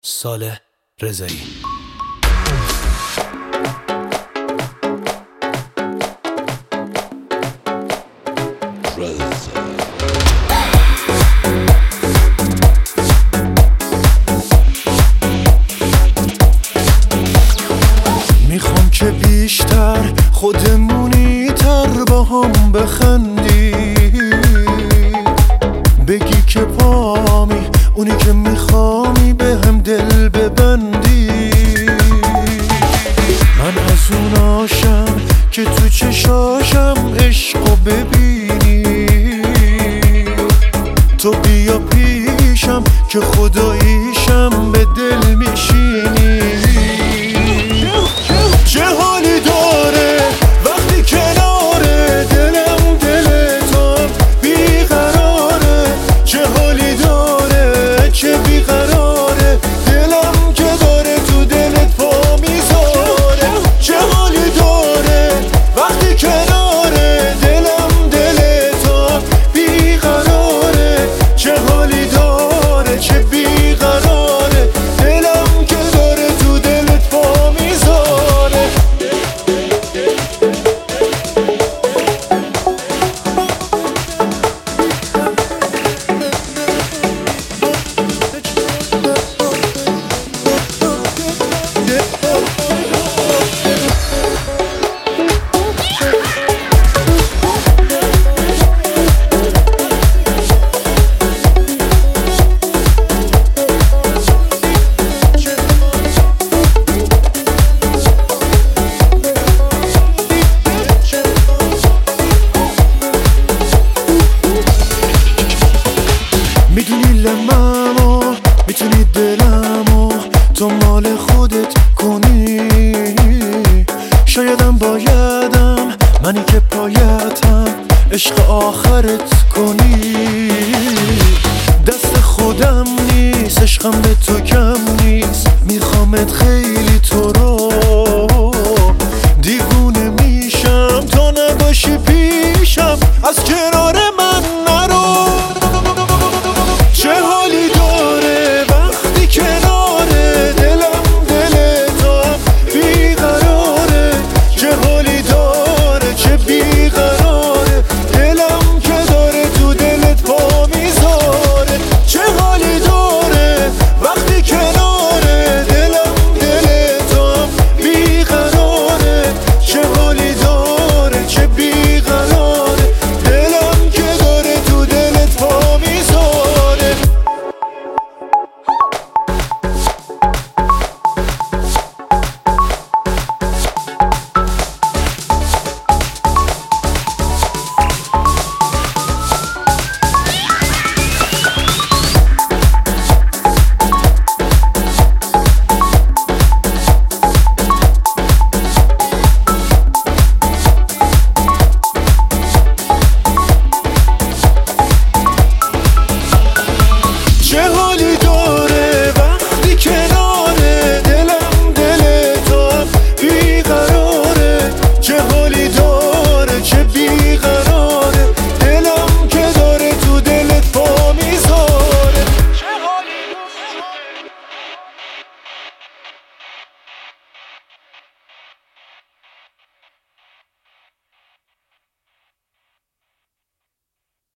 صالح رضایی. میخوام که بیشتر خودمونی تر با هم بخندی، بگی که پامی اونی که میخوامی به هم دل ببندی. من از اوناشم که تو چشاشم عشقو ببینی، تو بیا پیشم که خداییشم به دل میشینی. چه حالی داره وقتی کناره دلم دل تو بیقراره، چه حالی داره چه بیقراره دلم که داره تو دلت پا میذاره. چه حالی داره وقتی کناره دلم دل تو بیقراره، چه حالی داره چه بیقراره دلم که داره تو دلت پا میذاره. میدونی لممو میتونی دلمو تو مال خودت کنی، شایدم بایدم منی که پایتم عشق آخرت کنی. دست خودم نیست عشقم به تو کم نیست، میخوامت خیلی تو رو